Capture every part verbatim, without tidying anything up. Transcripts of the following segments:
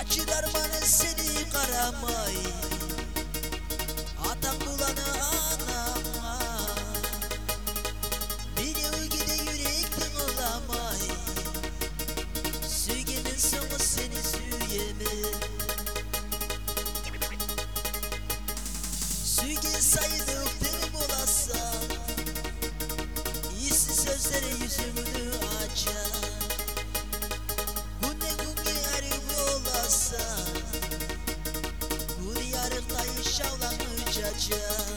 Kaçırar bana seni karamay, atan bulanı anama. Bir yıl gide yürekten olamay, sügenin sonu seni süyeme. Süge saydıktım olasa, iyisi sözlere yüzümünü açar. Bu diyarımda inşallah.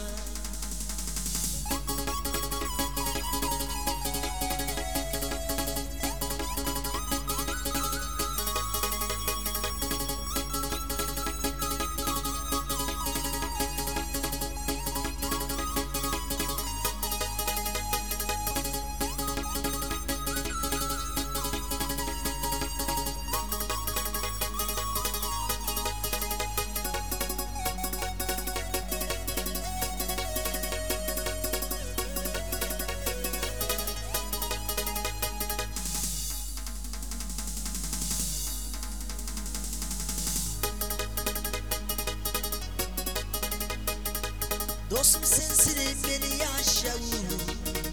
Dostum sensin beni yaşavur,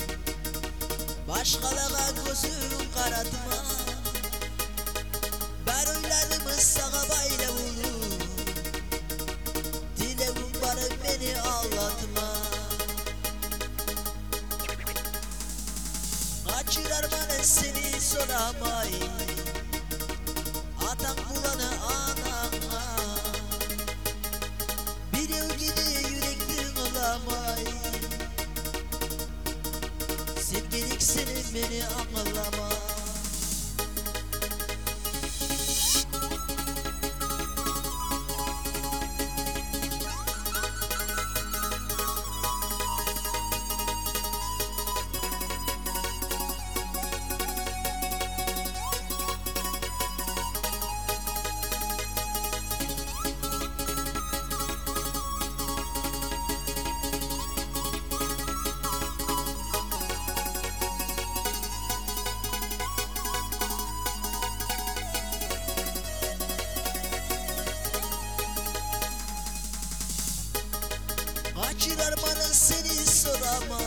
başkalara gözüm karatma. Ben oylarımı sağa bayla vurur, dileğim var beni ağlatma. Kaçırar bana seni soramay, atan bulanı anama. Bir yıl gidiyor yürekten olamay, sevgilik senin beni anlama. Kaçırar bana seni soramay,